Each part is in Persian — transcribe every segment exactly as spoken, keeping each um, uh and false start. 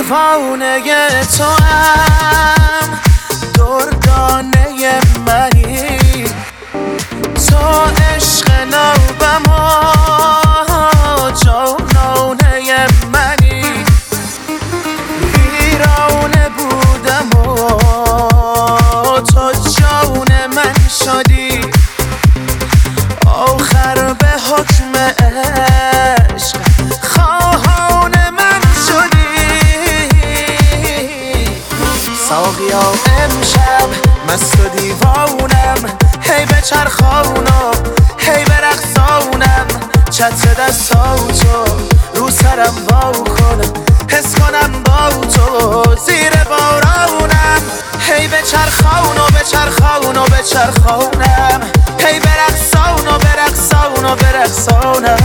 دیوانه تو هم دردانه منی، تو عشق نوبم و جانانه منی. ویرانه بودم و تو جان من شدی، آخر به حکم عشق خواهان من شدی. ساقیا امشب مست و دیوانم، هی به چرخانم هی به رقصانم. چتر دستاتو رو سرم وا کنم، حس کنم با تو زیر بارانم. هی به چرخان و به چرخان و به چرخانم، هی به رقصان و به رقصان و به رقصانم.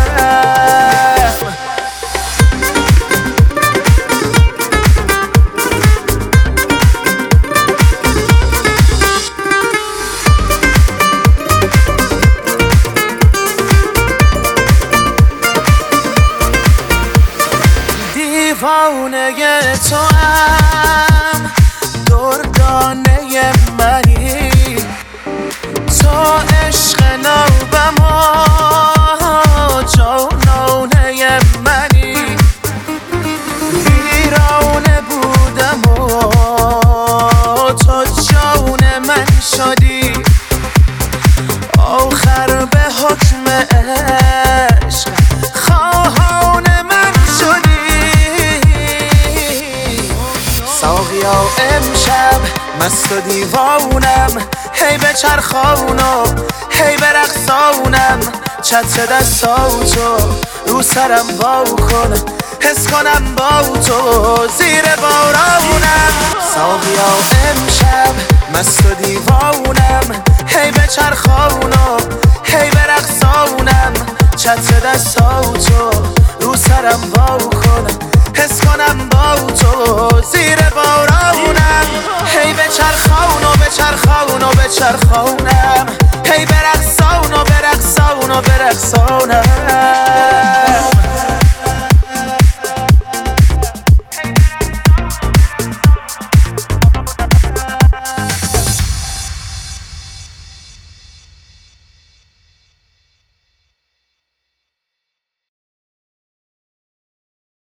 دیوانه تو هم دردانه منی، تو عشق نوبم و جانانه منی. ویرانه بودم و تو جان من شدی، آخر به حکم عشق خواهان من شدی. ساقیا امشب مست و دیوانم، هی به چرخانم هی به رقصانم. چتر دستاتو رو سرم وا کنم، حس کنم با تو زیر بارانم. ساقیا امشب مست و دیوانم، هی به چرخانم هی به رقصانم. چتر دستاتو رو سرم وا کنم، حس کنم با تو زیر بارانم. هی به چرخان و به چرخان و به چرخانم، هی به رقصان و به رقصان و به رقصانم.